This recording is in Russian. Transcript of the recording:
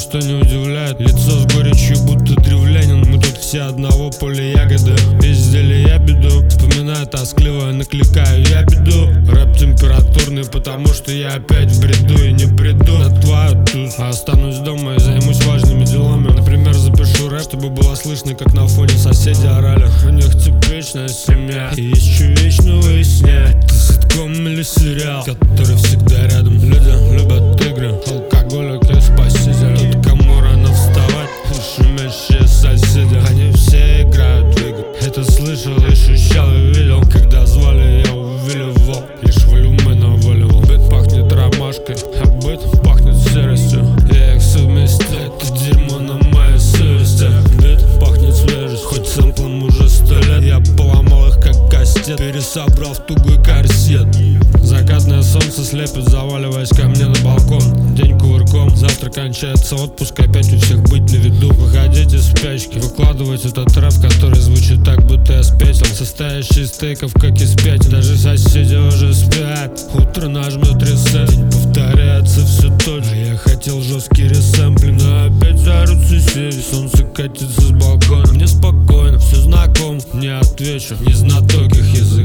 ничто не удивляет. Лицо с горечью, будто древлянин. Мы тут все одного поля ягоды. Пиздели я беду, вспоминаю тоскливо, накликаю я беду. Рэп температурный, потому что я опять в бреду и не приду на твою туз. А останусь дома и займусь важными делами. Например, запишу рэп, чтобы было слышно, как на фоне соседи орали. У них типичная семья и ищу вечно выяснять, ты ситком или сериал, который всегда рядом. Люди любят игры, алкоголики спасители. Тут кому рано вставать, шумящие соседи. Они все играют в игры. Это слышал, ощущал и видел. Когда звали, я увиливал, лишь волюмы наваливал. Быт пахнет ромашкой, а быт пахнет серостью. Я их совместил, это дерьмо на моей совести. Быт пахнет свежесть, хоть сэмплом уже 100 лет. Я поломал их как кастет, пересобрал в тугой корсет. Закатное солнце слепит, заваливаясь ко мне на балкон. День кувырком, завтра кончается отпуск, опять у всех быть на виду. Выходите из спячки, выкладывайте тот рэп, который звучит так, будто я спятил. Состоящий из стейков, как из 5, даже соседи уже спят. Утро нажмет ресет, день повторяется все тот же. А я хотел жесткий ресэмплинг, но опять орут соседи. Солнце катится с балкона, мне спокойно, все знакомо. Не отвечу, не знаток их языков.